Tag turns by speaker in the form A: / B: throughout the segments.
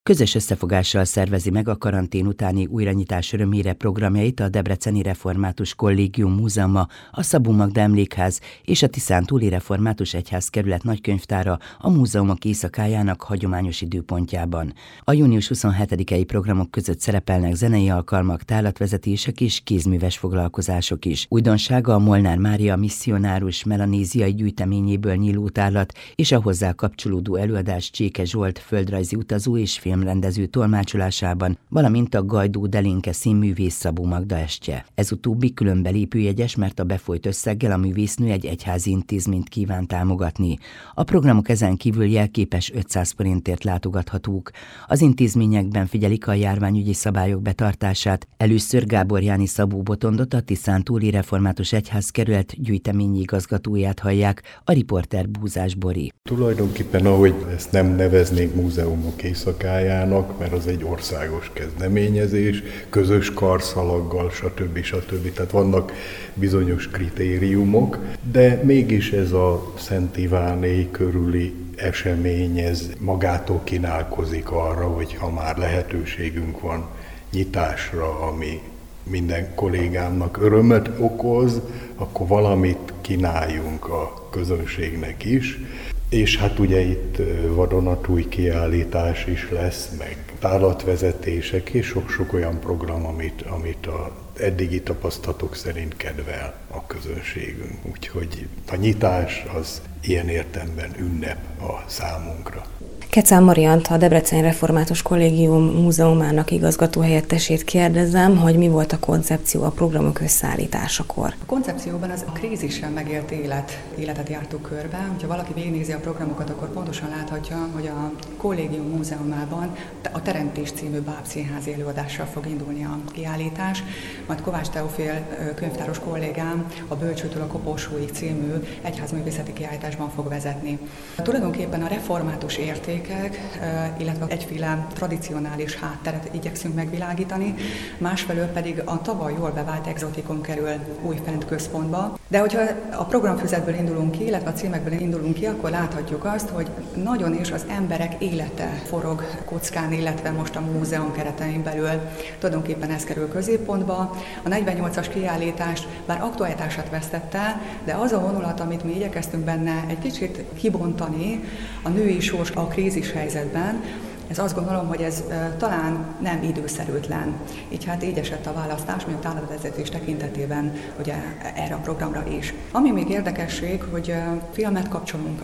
A: Közös összefogással szervezi meg a karantén utáni újranyitás örömére programjait a Debreceni Református Kollégium Múzeuma, a Szabó Magda Emlékház és a Tiszántúli Református Egyházkerület nagykönyvtára a múzeumok éjszakájának hagyományos időpontjában. A június 27-i programok között szerepelnek zenei alkalmak, tárlatvezetések és kézműves foglalkozások is. Újdonsága a Molnár Mária misszionárus melanéziai gyűjteményéből nyíló tárlat és a hozzá kapcsolódó előadás Cséke Zsolt földrajzi utazó és filmrendező tolmácsolásában, valamint a Gajdó Delénke színművész Szabó Magda estje. Ez utóbbi külön belépőjegyes, mert a befolyt összeggel a művésznő egy egyházi intézményt kíván támogatni. A programok ezen kívül jelképes 500 forintért látogathatók. Az intézményekben figyelik a járványügyi szabályok betartását. Először Gábor Jáni Szabó Botondot, a Tiszántúli Református Egyházkerület gyűjteményi igazgatóját hallják, a riporter Búzás Bori.
B: Tulajdonképpen, ahogy ezt nem neveznénk múzeumok éjszakájának, mert az egy országos kezdeményezés, közös karszalaggal, stb. Tehát vannak bizonyos kritériumok, de mégis ez a Szent Iváné körüli esemény, ez magától kínálkozik arra, hogy ha már lehetőségünk van nyitásra, ami minden kollégámnak örömet okoz, akkor valamit kínáljunk a közönségnek is. És hát ugye itt vadonatúj kiállítás is lesz, meg tárlatvezetések és sok-sok olyan program, amit a eddigi tapasztalatok szerint kedvel a közönségünk. Úgyhogy a nyitás az ilyen értelemben ünnep a számunkra.
C: Kecán Mariant, a Debreceni Református Kollégium Múzeumának igazgatóhelyettesét kérdezem, hogy mi volt a koncepció a programok összeállításakor.
D: A koncepcióban az a krízissel megélt életet jártuk körbe. Ha valaki végignézi a programokat, akkor pontosan láthatja, hogy a Kollégium Múzeumában a Teremtés című bábszínházi előadással fog indulni a kiállítás, majd Kovács Teofél könyvtáros kollégám a Bölcsőtől a Koporsóig című egyházművészeti kiállításban fog vezetni. Tulajdonképpen a református érték, illetve egyféle tradicionális hátteret igyekszünk megvilágítani, másfelől pedig a tavaly jól bevált exotikum kerül Újfent központba. De hogyha a programfüzetből indulunk ki, illetve a címekből indulunk ki, akkor láthatjuk azt, hogy nagyon is az emberek élete forog kockán, illetve most a múzeum keretein belül tulajdonképpen ez kerül középpontba. A 48-as kiállítás bár aktualitását vesztette, de az a vonulat, amit mi igyekeztünk benne egy kicsit kibontani, a női sors a krízis helyzetben, ez azt gondolom, hogy ez talán nem időszerűtlen. Így esett a választás, mint a tárlatvezetés tekintetében ugye erre a programra is. Ami még érdekesség, hogy filmet kapcsolunk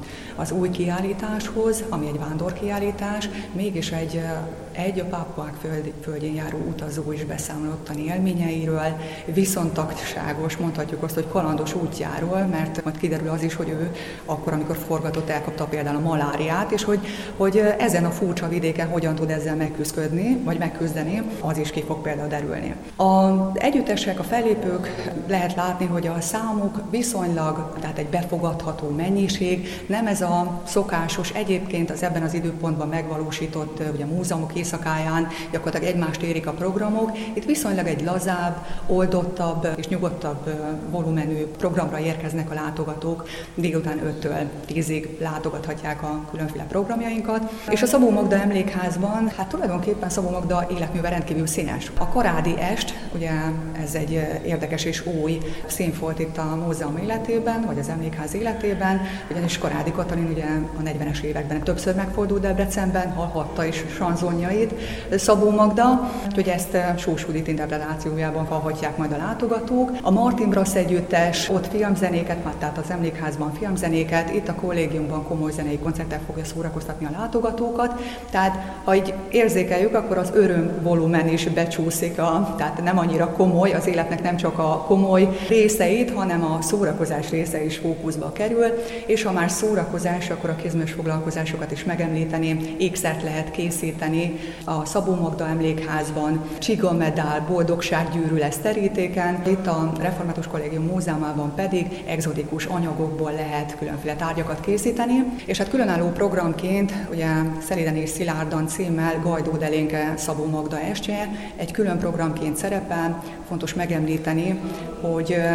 D: az új kiállításhoz, ami egy vándorkiállítás, mégis egy a Pápuák földjén járó utazó is beszámol ottani élményeiről, viszontagságos, mondhatjuk azt, hogy kalandos útjáról, mert majd kiderül az is, hogy ő akkor, amikor forgatott, elkapta például a maláriát, és hogy ezen a furcsa vidéken hogyan tud ezzel megküzdeni, vagy megküzdeni, az is ki fog például derülni. Az együttesek, a fellépők, lehet látni, hogy a számuk viszonylag, tehát egy befogadható mennyiség, nem ez a szokásos, egyébként az ebben az időpontban megvalósított ugye múzeumok éjszakáján gyakorlatilag egymást érik a programok. Itt viszonylag egy lazább, oldottabb és nyugodtabb volumenű programra érkeznek a látogatók. Délután 5-től 10-ig látogathatják a különféle programjainkat. És a Szabó Magda Emlékházban, hát tulajdonképpen Szabó Magda életműve rendkívül színes. A Karádi est, ugye ez egy érdekes és új színfolt itt a múzeum életében, vagy az emlékház életében, ugyanis Karádi Katalin ugye a 40-es években többször megfordult Debrecenben, hallhatta is sanzonjait Szabó Magda, úgyhogy ezt Sós Judit interpretációjában hallhatják majd a látogatók. A Martin Brass együttes ott filmzenéket, tehát az emlékházban filmzenéket, itt a kollégiumban komoly zenei koncerttel fogja szórakoztatni a látogatókat. Tehát, ha így érzékeljük, akkor az öröm volumen is becsúszik, tehát nem annyira komoly, az életnek nem csak a komoly részeit, hanem a szórakozás része is fókuszba kerül, és ha már szórakozás, akkor a kézműves foglalkozásokat is megemlíteném, ékszert lehet készíteni a Szabó Magda Emlékházban, csigamedál, boldogsággyűrű lesz terítéken, itt a Református Kollégium Múzeumában pedig egzotikus anyagokból lehet különféle tárgyakat készíteni, és hát különálló programként ugye Szelíden és Szilárdan címmel Gajdó Delénke Szabó Magda estje egy külön programként szerepel. Fontos megemlíteni, hogy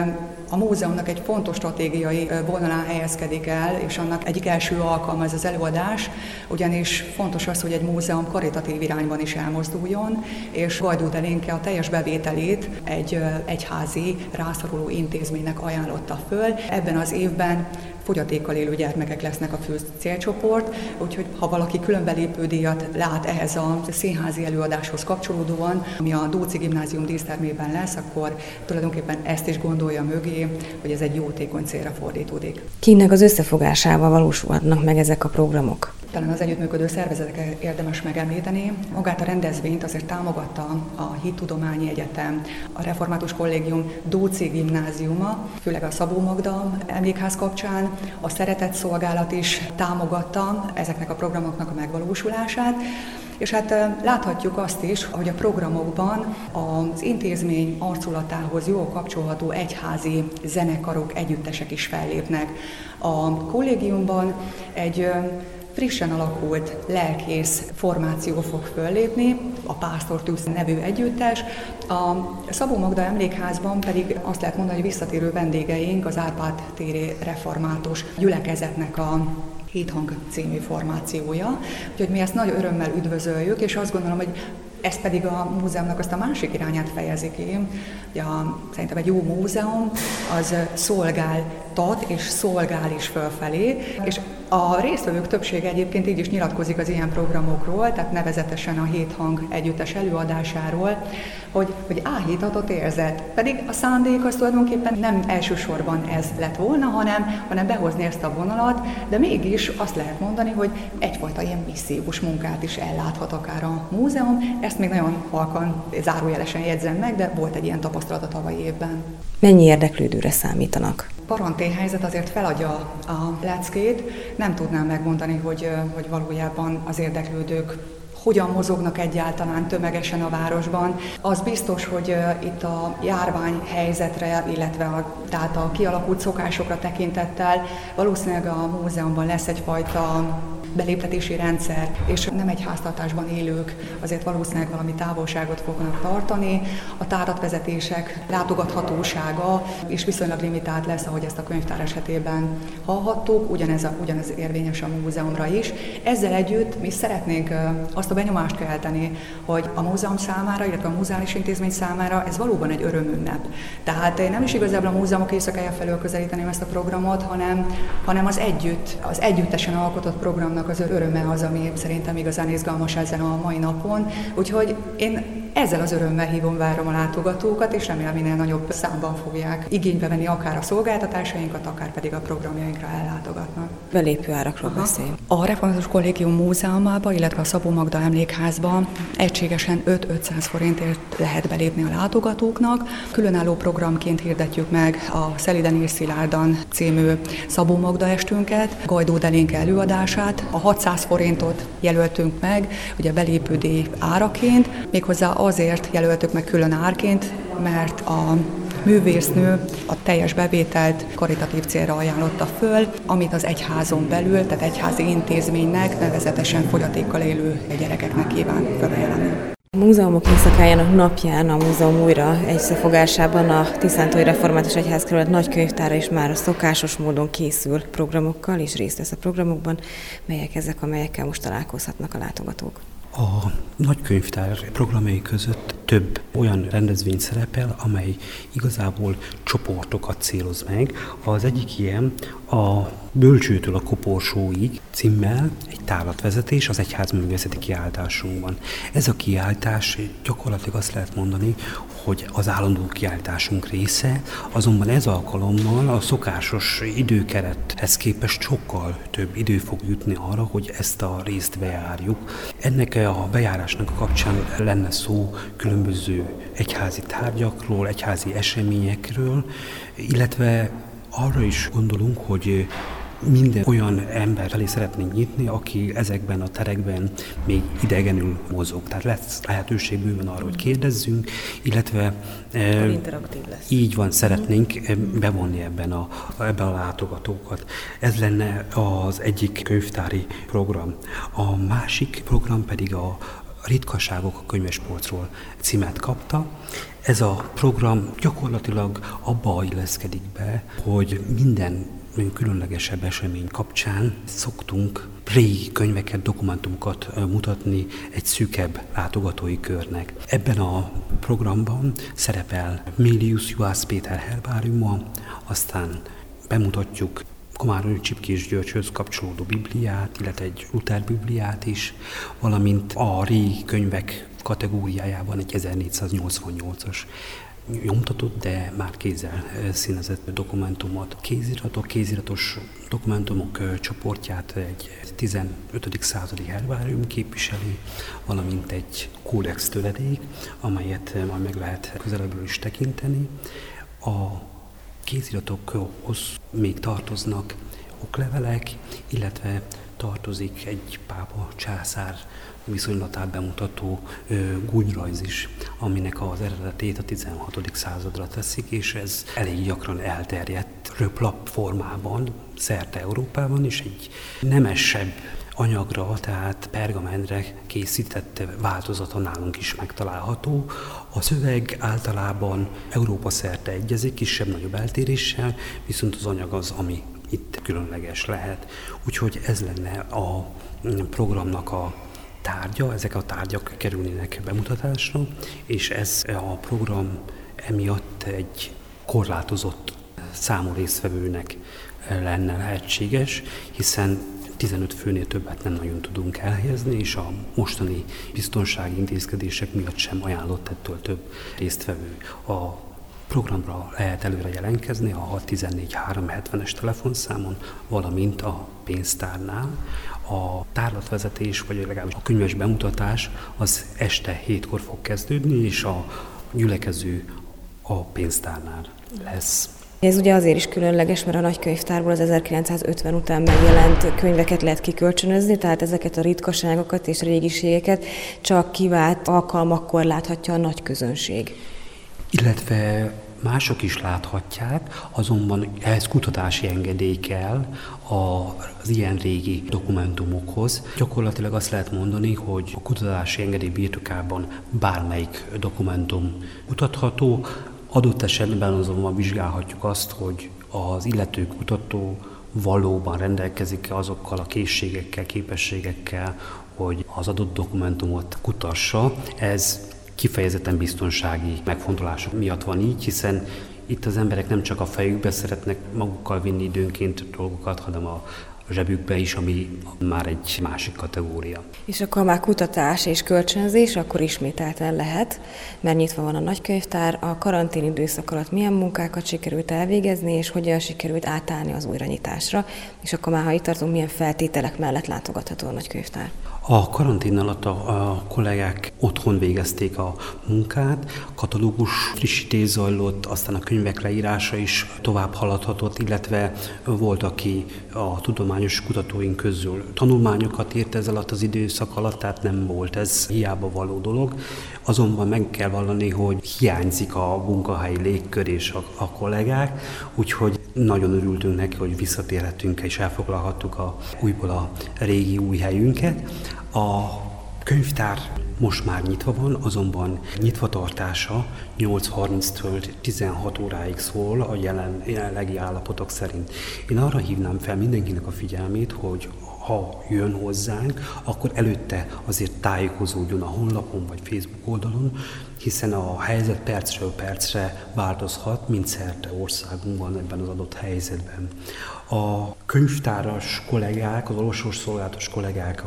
D: a múzeumnak egy fontos stratégiai vonalán helyezkedik el, és annak egyik első alkalma ez az előadás, ugyanis fontos az, hogy egy múzeum karitatív irányban is elmozduljon, és Gajdó Delénke a teljes bevételét egy egyházi rászoruló intézménynek ajánlotta föl. Ebben az évben fogyatékkal élő gyermekek lesznek a fő célcsoport, úgyhogy ha valaki különbelépő díjat lát ehhez a színházi előadáshoz kapcsolódóan, ami a Dóczy Gimnázium dísztermében lesz, akkor tulajdonképpen ezt is gondolja mögé, hogy ez egy jótékony célra fordítódik.
C: Kinek az összefogásával valósulhatnak meg ezek a programok?
D: Talán az együttműködő szervezeteket érdemes megemlíteni. Magát a rendezvényt azért támogatta a Hittudományi Egyetem, a Református Kollégium Dóczy Gimnáziuma, főleg a Szabó Magda emlékház kapcsán, a Szeretett Szolgálat is támogatta ezeknek a programoknak a megvalósulását, és hát láthatjuk azt is, hogy a programokban az intézmény arculatához jól kapcsolható egyházi zenekarok, együttesek is fellépnek. A kollégiumban egy frissen alakult lelkész formáció fog föllépni, a Pásztortűz nevű együttes. A Szabó Magda emlékházban pedig azt lehet mondani, hogy visszatérő vendégeink az Árpád téri református gyülekezetnek a Héthang című formációja. Úgyhogy mi ezt nagy örömmel üdvözöljük, és azt gondolom, hogy ez pedig a múzeumnak azt a másik irányát fejezi ki. Szerintem egy jó múzeum az szolgáltat és szolgál is fölfelé, és a résztvevők többsége egyébként így is nyilatkozik az ilyen programokról, tehát nevezetesen a Héthang együttes előadásáról, hogy áhítatot érzett. Pedig a szándék az tulajdonképpen nem elsősorban ez lett volna, hanem behozni ezt a vonalat, de mégis azt lehet mondani, hogy egyfajta ilyen missziós munkát is elláthat akár a múzeum. Ezt még nagyon halkan, zárójelesen jegyzem meg, de volt egy ilyen tapasztalat a tavalyi évben.
C: Mennyi érdeklődőre számítanak?
D: Karanténhelyzet azért feladja a leckét. Nem tudnám megmondani, hogy valójában az érdeklődők hogyan mozognak egyáltalán tömegesen a városban. Az biztos, hogy itt a járványhelyzetre, illetve tehát a kialakult szokásokra tekintettel valószínűleg a múzeumban lesz egyfajta beléptetési rendszer, és nem egy háztartásban élők azért valószínűleg valami távolságot fognak tartani. A táratvezetések látogathatósága is viszonylag limitált lesz, ahogy ezt a könyvtár esetében hallhattuk, ugyanez érvényes a múzeumra is. Ezzel együtt mi szeretnénk azt a benyomást kelteni, hogy a múzeum számára, illetve a múzeális intézmény számára ez valóban egy örömünnep. Tehát én nem is igazából a múzeumok éjszakája felől közelíteném ezt a programot, hanem az együttesen alkotott programnak az öröme az, ami szerintem igazán izgalmas ezen a mai napon. Úgyhogy én ezzel az örömmel várom a látogatókat, és remélem minél nagyobb számban fogják igénybe venni akár a szolgáltatásainkat, akár pedig a programjainkra ellátogatnak.
C: Belépő árakról beszéljünk.
D: A Református Kollégium Múzeumába, illetve a Szabó Magda emlékházba egységesen 5-500 forintért lehet belépni a látogatóknak. Különálló programként hirdetjük meg a Szeliden és Szilárdan című Szabó Magda estünket, Gajdó Delénke előadását. A 600 forintot jelöltünk meg, ugye belépődíj áraként, méghozzá azért jelöltük meg külön árként, mert a művésznő a teljes bevételt karitatív célra ajánlotta föl, amit az egyházon belül, tehát egyházi intézménynek, nevezetesen fogyatékkal élő gyerekeknek kíván felajánlani.
C: A múzeumok éjszakájának napján a múzeum újra összefogásában a Tiszántúli Református Egyházkerület nagykönyvtára is már a szokásos módon készül programokkal, és részt vesz a programokban. Melyek ezek, amelyekkel most találkozhatnak a látogatók?
E: A nagykönyvtár programjai között több olyan rendezvény szerepel, amely igazából csoportokat céloz meg. Az egyik ilyen a Bölcsőtől a Koporsóig címmel egy tárlatvezetés az egyházművészeti kiáltásunkban. Ez a kiáltás gyakorlatilag azt lehet mondani, hogy az állandó kiáltásunk része, azonban ez alkalommal a szokásos időkerethez képest sokkal több idő fog jutni arra, hogy ezt a részt bejárjuk. Ennek a bejárásnak a kapcsán lenne szó különböző egyházi tárgyakról, egyházi eseményekről, illetve arra is gondolunk, hogy minden olyan ember felé szeretnénk nyitni, aki ezekben a terekben még idegenül mozog. Tehát lesz lehetőség bőven arra, hogy kérdezzünk, illetve
C: interaktív lesz.
E: Így van, szeretnénk bevonni ebben a látogatókat. Ez lenne az egyik könyvtári program. A másik program pedig a Ritkaságok a könyvespolcról címet kapta. Ez a program gyakorlatilag abba illeszkedik be, hogy minden különlegesebb esemény kapcsán szoktunk régi könyveket, dokumentumokat mutatni egy szűkebb látogatói körnek. Ebben a programban szerepel Milius Juhász Péter herbáriuma, aztán bemutatjuk Komárolyi Csipkés Györgyhöz kapcsolódó Bibliát, illetve egy Luther Bibliát is, valamint a régi könyvek kategóriájában egy 1488-as nyomtatott, de már kézzel színezett dokumentumot. Kéziratos dokumentumok csoportját egy 15. századi herbárium képviseli, valamint egy kódex töredék, amelyet majd meg lehet közelebbről is tekinteni. A kéziratokhoz még tartoznak oklevelek, illetve tartozik egy pápa császár viszonylatát bemutató gúnyrajz is, aminek az eredetét a 16. századra teszik, és ez elég gyakran elterjedt röplap formában szerte Európában, és egy nemesebb anyagra, tehát pergamentre készített változata nálunk is megtalálható. A szöveg általában Európa szerte egyezik, kisebb-nagyobb eltéréssel, viszont az anyag az, ami itt különleges lehet. Úgyhogy ez lenne a programnak a tárgya, ezek a tárgyak kerülnének bemutatásra, és ez a program emiatt egy korlátozott számú résztvevőnek lenne lehetséges, hiszen 15 főnél többet nem nagyon tudunk elhelyezni, és a mostani biztonsági intézkedések miatt sem ajánlott ettől több résztvevő. A programra lehet előre jelentkezni a 614 370-es telefonszámon, valamint a pénztárnál. A tárlatvezetés, vagy legalábbis a könyves bemutatás az este 7-kor fog kezdődni, és a gyülekező a pénztárnál lesz.
C: Ez ugye azért is különleges, mert a nagykönyvtárból az 1950 után megjelent könyveket lehet kikölcsönözni, tehát ezeket a ritkaságokat és régiségeket csak kivált alkalmakkor láthatja a nagy közönség.
E: Illetve mások is láthatják, azonban ehhez kutatási engedély kell az ilyen régi dokumentumokhoz. Gyakorlatilag azt lehet mondani, hogy a kutatási engedély birtokában bármelyik dokumentum kutatható, adott esetben azonban vizsgálhatjuk azt, hogy az illető kutató valóban rendelkezik azokkal a készségekkel, képességekkel, hogy az adott dokumentumot kutassa. Ez kifejezetten biztonsági megfontolások miatt van így, hiszen itt az emberek nem csak a fejükbe szeretnek magukkal vinni időnként dolgokat, hanem a zsebükbe is, ami már egy másik kategória.
C: És akkor már kutatás és kölcsönzés, akkor ismételten lehet, mert nyitva van a nagykönyvtár. A karantén időszak alatt milyen munkákat sikerült elvégezni, és hogyan sikerült átállni az újranyitásra, és akkor már, ha itt tartunk, milyen feltételek mellett látogatható a nagykönyvtár?
E: A karantén alatt a kollégák otthon végezték a munkát, katalógus frissítés zajlott, aztán a könyvek leírása is tovább haladhatott, illetve volt, aki a tudományos kutatóink közül tanulmányokat írt ez alatt az időszak alatt, tehát nem volt ez hiába való dolog. Azonban meg kell vallani, hogy hiányzik a munkahelyi légkör és a kollégák, úgyhogy nagyon örültünk neki, hogy visszatérhetünk és elfoglalhattuk újból a régi új helyünket. A könyvtár most már nyitva van, azonban nyitvatartása 8:30-től 16 óráig szól a jelenlegi állapotok szerint. Én arra hívnám fel mindenkinek a figyelmét, hogy ha jön hozzánk, akkor előtte azért tájékozódjon a honlapon vagy Facebook oldalon, hiszen a helyzet percről percre változhat, mindszerte országunkban ebben az adott helyzetben. A könyvtáras kollégák, az olvasószolgálatos kollégák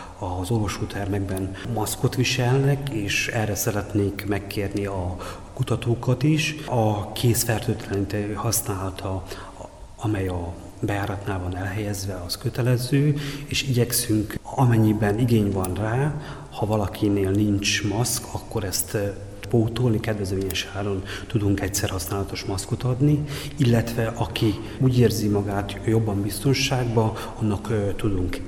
E: az olvasótermekben maszkot viselnek, és erre szeretnék megkérni a kutatókat is. A kézfertőtlenítő használata, amely a bejáratnál van elhelyezve, az kötelező, és igyekszünk, amennyiben igény van rá, ha valakinél nincs maszk, akkor ezt pótolni, kedvezményes áron tudunk egyszer használatos maszkot adni, illetve aki úgy érzi magát jobban biztonságban, annak tudunk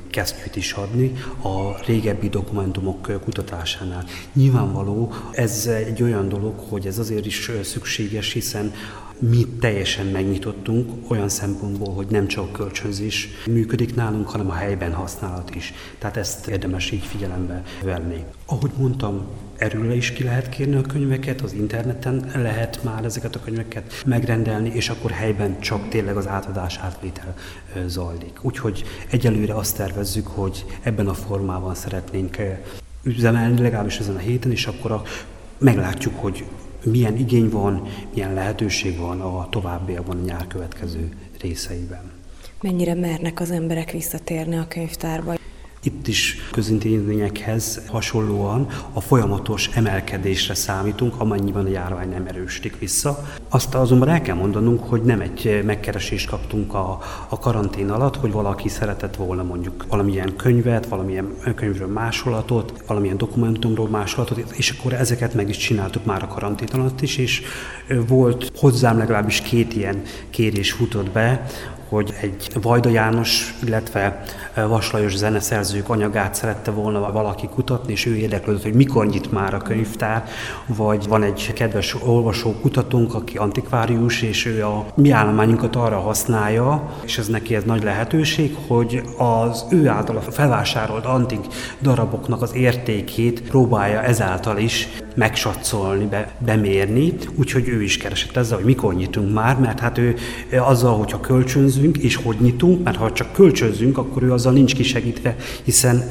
E: kesztyűt is adni a régebbi dokumentumok kutatásánál. Nyilvánvaló, ez egy olyan dolog, hogy ez azért is szükséges, hiszen mi teljesen megnyitottunk olyan szempontból, hogy nem csak kölcsönzés működik nálunk, hanem a helyben használat is. Tehát ezt érdemes így figyelembe venni. Ahogy mondtam, erről is ki lehet kérni a könyveket, az interneten lehet már ezeket a könyveket megrendelni, és akkor helyben csak tényleg az átvétel zajlik. Úgyhogy egyelőre azt tervezzük, hogy ebben a formában szeretnénk üzemelni, legalábbis ezen a héten, és akkor meglátjuk, hogy milyen igény van, milyen lehetőség van a továbbiakban a nyár következő részeiben.
C: Mennyire mernek az emberek visszatérni a könyvtárba?
E: Itt is közintézményekhez hasonlóan a folyamatos emelkedésre számítunk, amennyiben a járvány nem erősödik vissza. Azt azonban el kell mondanunk, hogy nem egy megkeresést kaptunk a karantén alatt, hogy valaki szeretett volna mondjuk valamilyen könyvet, valamilyen könyvről másolatot, valamilyen dokumentumról másolatot, és akkor ezeket meg is csináltuk már a karantén alatt is, és volt hozzám legalábbis 2 ilyen kérés futott be, hogy egy Vajda János, illetve Vas Lajos zeneszerzők anyagát szerette volna valaki kutatni, és ő érdeklődött, hogy mikor nyit már a könyvtár, vagy van egy kedves olvasó kutatónk, aki antikvárius, és ő a mi állományunkat arra használja, és ez neki egy nagy lehetőség, hogy az ő által felvásárolt antik daraboknak az értékét próbálja ezáltal is megsatszolni, bemérni, úgyhogy ő is keresett ezzel, hogy mikor nyitunk már, mert hát ő azzal, hogyha kölcsönzünk, és hogy nyitunk, mert ha csak kölcsönzünk, akkor ő azzal nincs kisegítve, hiszen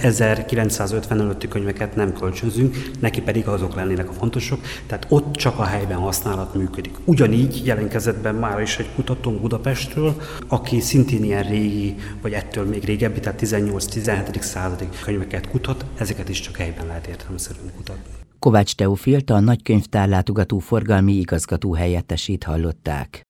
E: 1950 előtti könyveket nem kölcsönzünk, neki pedig azok lennének a fontosak, tehát ott csak a helyben használat működik. Ugyanígy jelentkezett be már is egy kutatónk Budapestről, aki szintén ilyen régi, vagy ettől még régebbi, tehát 18-17. századi könyveket kutat, ezeket is csak helyben lehet értelemszerűen kutatni.
A: Kovács Teófilt, a nagykönyvtár látogató forgalmi igazgató helyettesét hallották.